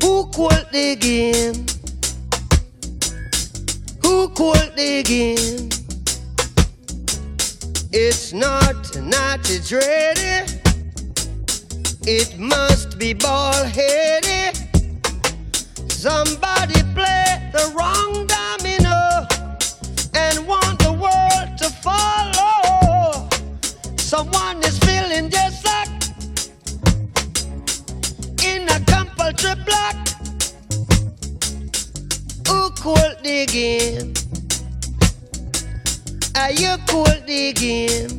Who called the game? Who called the game? It's not naughty dready. It must be ball-headed. Somebody play the wrong domino and want the world to follow. Someone is feeling just like in a compulsory block. Who called the game? Are you called the game?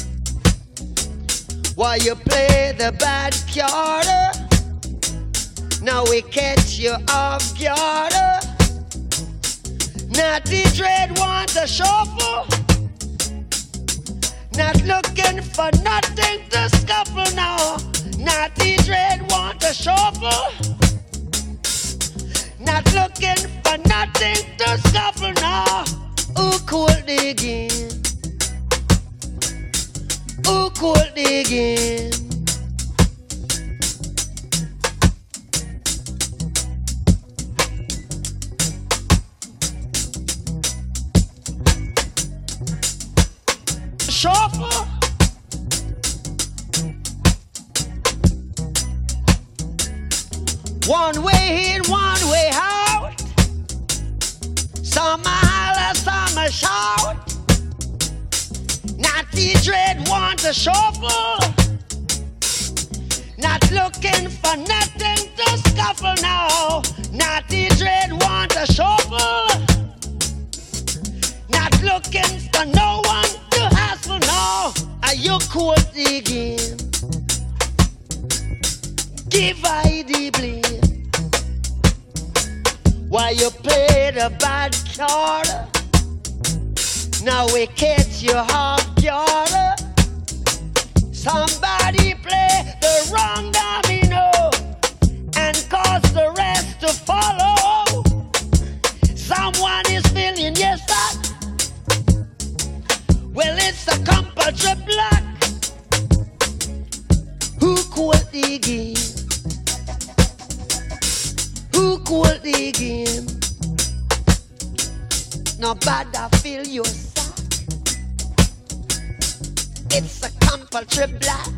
Why you play the bad card? Now we catch you off guard. Naughty dread wants a shuffle. Not looking for nothing to scuffle now. Naughty dread wants a shuffle. Not looking for nothing to scuffle now. Who called the game? Who called the game? Shuffle. One way in, one way out. Some a holler, some a shout. Naughty dread want a shuffle. Not looking for nothing to scuffle now. Naughty dread want a shuffle. Not looking for no one to hassle now. Are you cool the game? Give I the blame. Why you play the bad card? Now we catch you off guard. Somebody play the wrong domino and cause the rest to follow. Someone is feeling yes that. Well, it's a compulsory block. Who called the game? Who called the game? Nobody feel your sack. It's a compulsory block.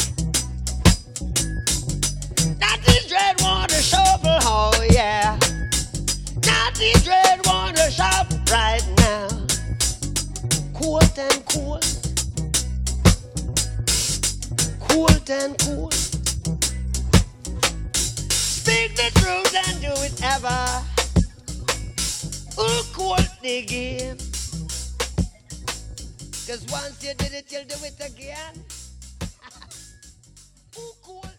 Naughty dread want a shovel, oh yeah. Naughty dread want a shop right now. Cold and cold. Cold and cold. Speak the truth and do it ever. Who called the game? 'Cause once you did it, you'll do it again. Who called